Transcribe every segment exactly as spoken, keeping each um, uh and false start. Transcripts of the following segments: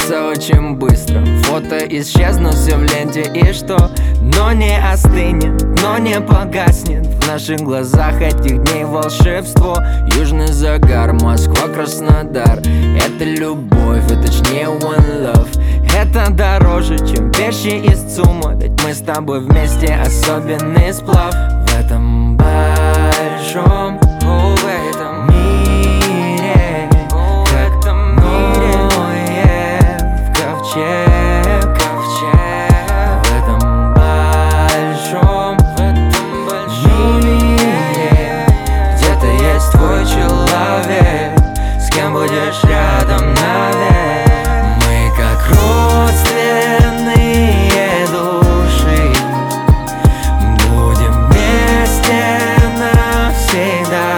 закончится очень быстро. Фото исчезнут все в ленте, и что? Но не остынет, но не погаснет в наших глазах этих дней волшебство. Южный загар, Москва, Краснодар. Это любовь, и точнее one love. Это дороже, чем вещи из ЦУМа, ведь мы с тобой вместе особенный сплав. В этом большом, о, в этом мире, как Ноев в ковчег, ковчег. В этом большом, в этом большом мире где-то есть твой человек, с кем будешь рядом навек. Мы как родственные души, будем вместе навсегда.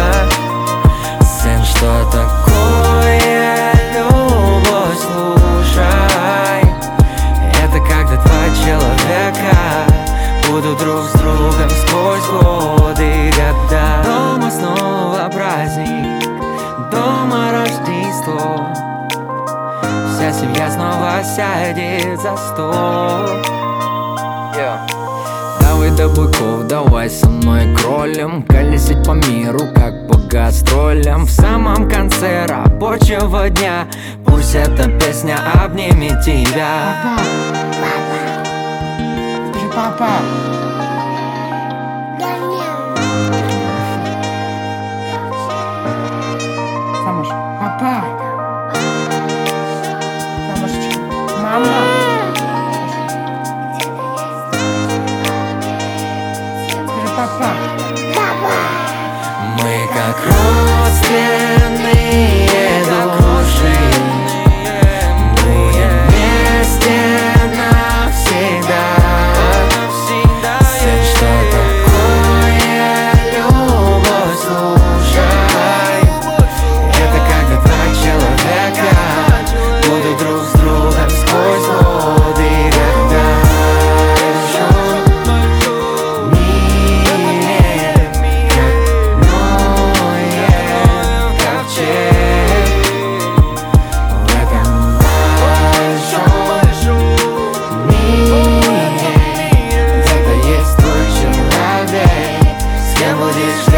Сын, что такое любовь, слушай. Это когда два человека будут друг с другом сквозь годы и года. Дома снова праздник, дома Рождество. Вся семья снова сядет за стол. yeah. Давай до быков, давай со мной кролем, колесить по миру, как по гастролям. В самом конце рабочего дня пусть эта песня обнимет тебя. Папа, скажи папа. Самуш, папа. Самушечка, мама. Скажи папа. Мы как родственные души, будем вместе навсегда. Сын, что такое любовь, слушай. Это когда два человека будут друг с другом сквозь годы и года. В мире, как Ноев ковчег. В этом большом мире где-то есть твой человек, с кем будешь